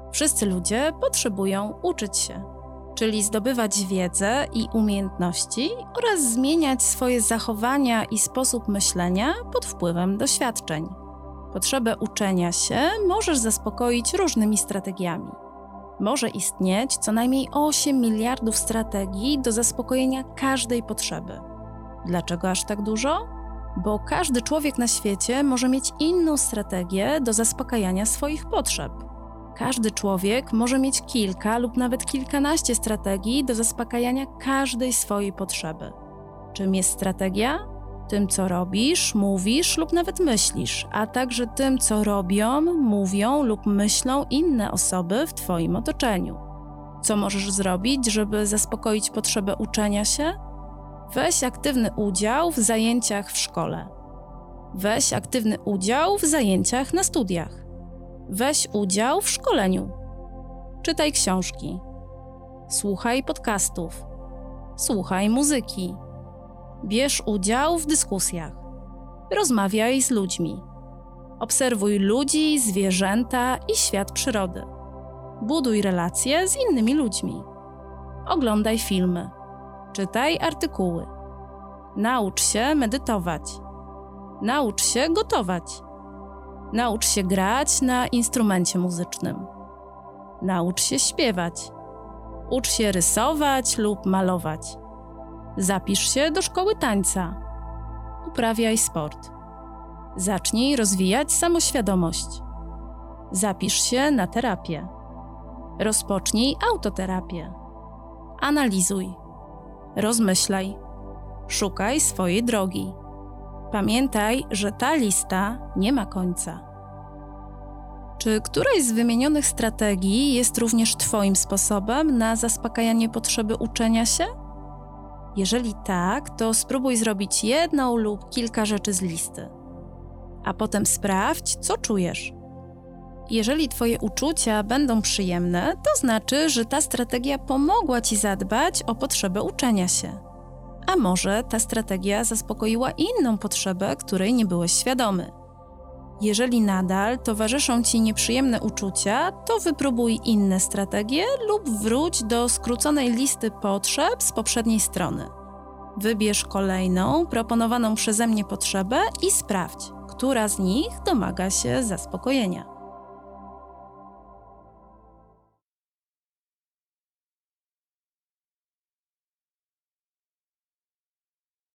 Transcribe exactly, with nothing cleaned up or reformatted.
Wszyscy ludzie potrzebują uczyć się, czyli zdobywać wiedzę i umiejętności oraz zmieniać swoje zachowania i sposób myślenia pod wpływem doświadczeń. Potrzebę uczenia się możesz zaspokoić różnymi strategiami. Może istnieć co najmniej osiem miliardów strategii do zaspokojenia każdej potrzeby. Dlaczego aż tak dużo? Bo każdy człowiek na świecie może mieć inną strategię do zaspokajania swoich potrzeb. Każdy człowiek może mieć kilka lub nawet kilkanaście strategii do zaspokajania każdej swojej potrzeby. Czym jest strategia? Tym, co robisz, mówisz lub nawet myślisz, a także tym, co robią, mówią lub myślą inne osoby w Twoim otoczeniu. Co możesz zrobić, żeby zaspokoić potrzebę uczenia się? Weź aktywny udział w zajęciach w szkole. Weź aktywny udział w zajęciach na studiach. Weź udział w szkoleniu. Czytaj książki. Słuchaj podcastów. Słuchaj muzyki. Bierz udział w dyskusjach. Rozmawiaj z ludźmi. Obserwuj ludzi, zwierzęta i świat przyrody. Buduj relacje z innymi ludźmi. Oglądaj filmy. Czytaj artykuły. Naucz się medytować. Naucz się gotować. Naucz się grać na instrumencie muzycznym. Naucz się śpiewać. Ucz się rysować lub malować. Zapisz się do szkoły tańca. Uprawiaj sport. Zacznij rozwijać samoświadomość. Zapisz się na terapię. Rozpocznij autoterapię. Analizuj. Rozmyślaj. Szukaj swojej drogi. Pamiętaj, że ta lista nie ma końca. Czy któraś z wymienionych strategii jest również Twoim sposobem na zaspokajanie potrzeby uczenia się? Jeżeli tak, to spróbuj zrobić jedną lub kilka rzeczy z listy. A potem sprawdź, co czujesz. Jeżeli Twoje uczucia będą przyjemne, to znaczy, że ta strategia pomogła Ci zadbać o potrzebę uczenia się. A może ta strategia zaspokoiła inną potrzebę, której nie byłeś świadomy. Jeżeli nadal towarzyszą Ci nieprzyjemne uczucia, to wypróbuj inne strategie lub wróć do skróconej listy potrzeb z poprzedniej strony. Wybierz kolejną, proponowaną przeze mnie potrzebę i sprawdź, która z nich domaga się zaspokojenia.